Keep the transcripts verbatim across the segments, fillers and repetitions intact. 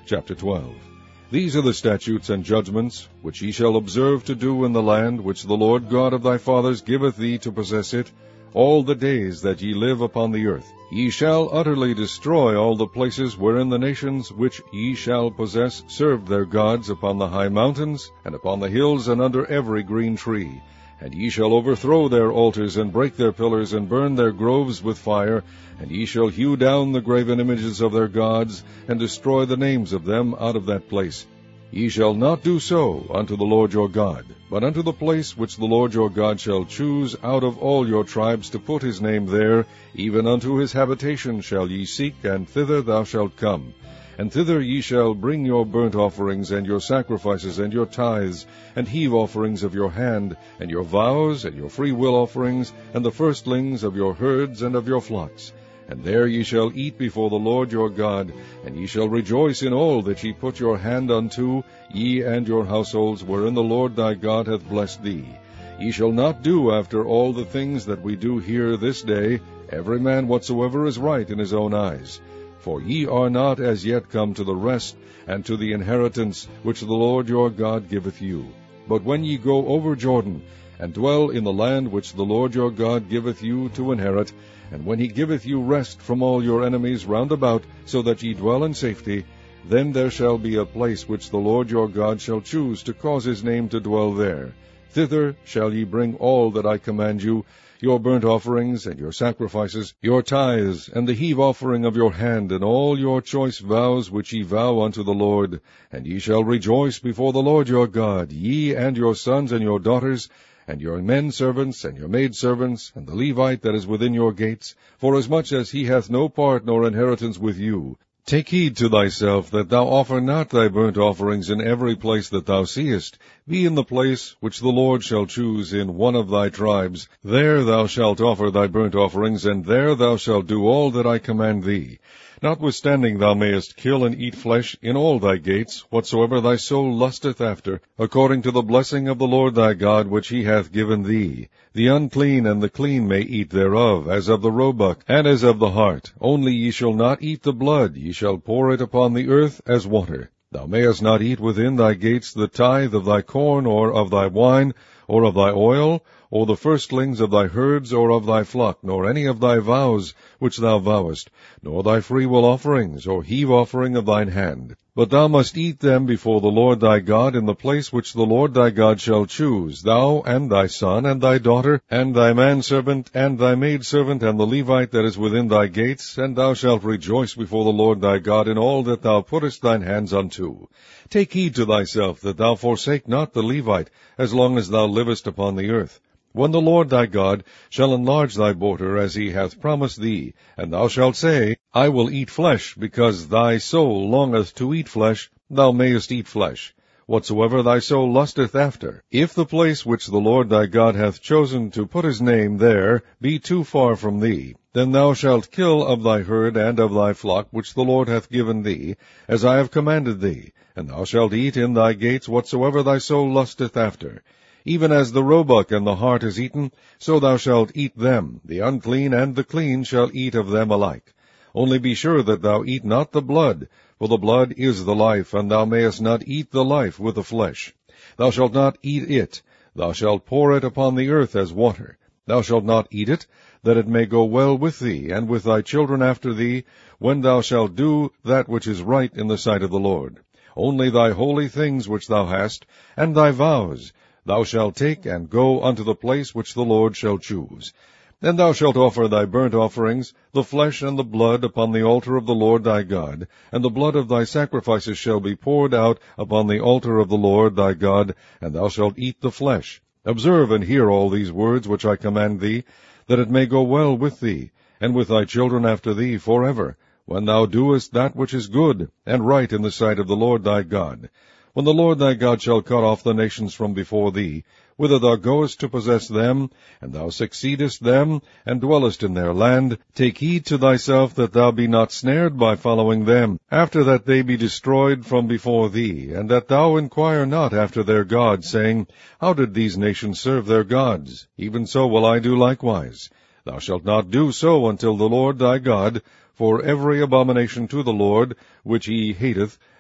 Chapter twelve. These are the statutes and judgments, which ye shall observe to do in the land which the Lord God of thy fathers giveth thee to possess it, all the days that ye live upon the earth. Ye shall utterly destroy all the places wherein the nations which ye shall possess served their gods upon the high mountains, and upon the hills, and under every green tree. And ye shall overthrow their altars, and break their pillars, and burn their groves with fire, and ye shall hew down the graven images of their gods, and destroy the names of them out of that place. Ye shall not do so unto the Lord your God, but unto the place which the Lord your God shall choose out of all your tribes to put his name there, even unto his habitation shall ye seek, and thither thou shalt come. And thither ye shall bring your burnt offerings, and your sacrifices, and your tithes, and heave offerings of your hand, and your vows, and your freewill offerings, and the firstlings of your herds and of your flocks. And there ye shall eat before the Lord your God, and ye shall rejoice in all that ye put your hand unto, ye and your households, wherein the Lord thy God hath blessed thee. Ye shall not do after all the things that we do here this day, every man whatsoever is right in his own eyes. For ye are not as yet come to the rest, and to the inheritance which the Lord your God giveth you. But when ye go over Jordan, and dwell in the land which the Lord your God giveth you to inherit, and when he giveth you rest from all your enemies round about, so that ye dwell in safety, then there shall be a place which the Lord your God shall choose to cause his name to dwell there. Thither shall ye bring all that I command you, your burnt offerings, and your sacrifices, your tithes, and the heave offering of your hand, and all your choice vows which ye vow unto the Lord. And ye shall rejoice before the Lord your God, ye and your sons and your daughters, and your men servants, and your maid servants, and the Levite that is within your gates, forasmuch as he hath no part nor inheritance with you. Take heed to thyself that thou offer not thy burnt offerings in every place that thou seest. Be in the place which the Lord shall choose in one of thy tribes. There thou shalt offer thy burnt offerings, and there thou shalt do all that I command thee. Notwithstanding thou mayest kill and eat flesh in all thy gates, whatsoever thy soul lusteth after, according to the blessing of the Lord thy God which he hath given thee. The unclean and the clean may eat thereof, as of the roebuck, and as of the hart. Only ye shall not eat the blood, ye shall pour it upon the earth as water. Thou mayest not eat within thy gates the tithe of thy corn, or of thy wine, or of thy oil, or the firstlings of thy herds, or of thy flock, nor any of thy vows which thou vowest, nor thy freewill offerings, or heave offering of thine hand. But thou must eat them before the Lord thy God in the place which the Lord thy God shall choose, thou, and thy son, and thy daughter, and thy manservant, and thy maidservant, and the Levite that is within thy gates, and thou shalt rejoice before the Lord thy God in all that thou puttest thine hands unto. Take heed to thyself that thou forsake not the Levite, as long as thou livest upon the earth. When the Lord thy God shall enlarge thy border as he hath promised thee, and thou shalt say, I will eat flesh, because thy soul longeth to eat flesh, thou mayest eat flesh, whatsoever thy soul lusteth after. If the place which the Lord thy God hath chosen to put his name there be too far from thee, then thou shalt kill of thy herd and of thy flock which the Lord hath given thee, as I have commanded thee, and thou shalt eat in thy gates whatsoever thy soul lusteth after. Even as the roebuck and the hart is eaten, so thou shalt eat them. The unclean and the clean shall eat of them alike. Only be sure that thou eat not the blood, for the blood is the life, and thou mayest not eat the life with the flesh. Thou shalt not eat it. Thou shalt pour it upon the earth as water. Thou shalt not eat it, that it may go well with thee, and with thy children after thee, when thou shalt do that which is right in the sight of the Lord. Only thy holy things which thou hast, and thy vows, thou shalt take and go unto the place which the Lord shall choose. And thou shalt offer thy burnt offerings, the flesh and the blood, upon the altar of the Lord thy God, and the blood of thy sacrifices shall be poured out upon the altar of the Lord thy God, and thou shalt eat the flesh. Observe and hear all these words which I command thee, that it may go well with thee, and with thy children after thee forever, when thou doest that which is good and right in the sight of the Lord thy God. When the Lord thy God shall cut off the nations from before thee, whither thou goest to possess them, and thou succeedest them, and dwellest in their land, take heed to thyself that thou be not snared by following them, after that they be destroyed from before thee, and that thou inquire not after their gods, saying, How did these nations serve their gods? Even so will I do likewise. Thou shalt not do so until the Lord thy God, for every abomination to the Lord, which he hateth,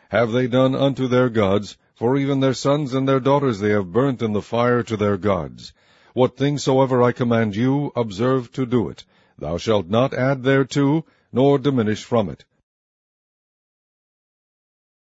have they done unto their gods, for even their sons and their daughters they have burnt in the fire to their gods. What thing soever I command you, observe to do it. Thou shalt not add thereto, nor diminish from it.